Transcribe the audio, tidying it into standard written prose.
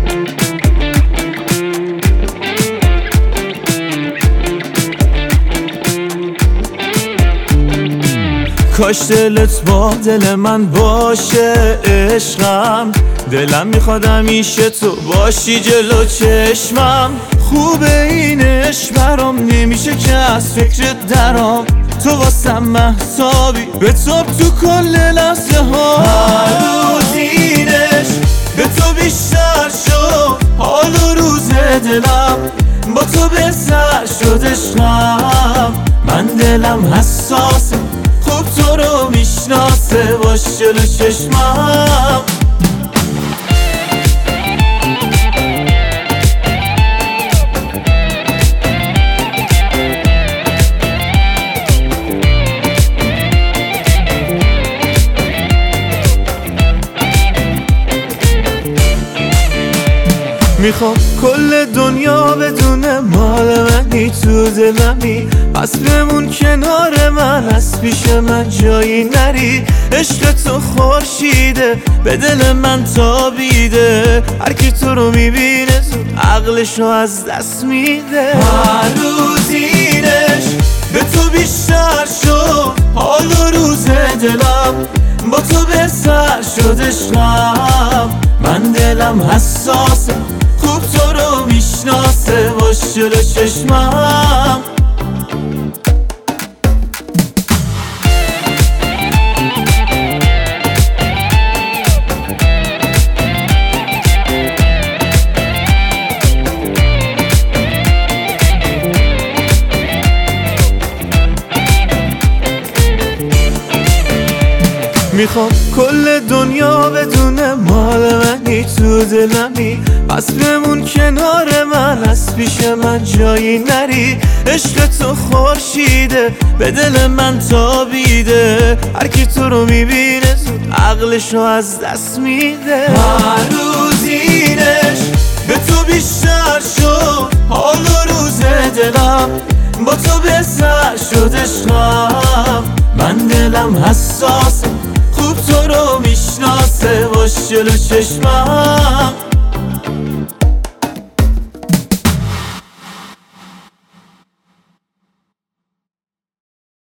کاش دلت با دل من باشه عشقم، دلم میخواد همیشه تو باشی جلو چشمم. خوبه این عشق برام نمیشه که از فکرت درام، تو واسم مهتابی به تو کل لحظه ها. هر روز این عشق به تو بیشتر شد، حال و روز دلم با تو بهتر شد عشقم. من دلم حساسه خوب تو رو میشناسه، باش جلو چشمم. میخوام کل دنیا بدونه مال منی، تو دلمی پس بمون کنار من، از پیش من جایی نری. عشق تو خورشیده به دل من تابیده، هر کی تو رو میبینه زود عقلشو از دست میده. هر روز این عشق به تو بیشتر شد، حال و روز دلم با تو بهتر شد عشقم. من دلم حساسه خوب تو رو میشناسه، باش جلو چشمم. میخوام کل دنیا بدونه مال منی، تو دلمی پس بمون کنار من، از پیش من جایی نری. عشق تو خورشیده به دل من تابیده، هر کی تو رو میبینه زود عقلشو از دست میده. هر روز این عشق به تو بیشتر شد، حال و روز دلم با تو بهتر شد عشقم. من دلم حساسه خوب تو رو میشناسه، باش جلو چشمم.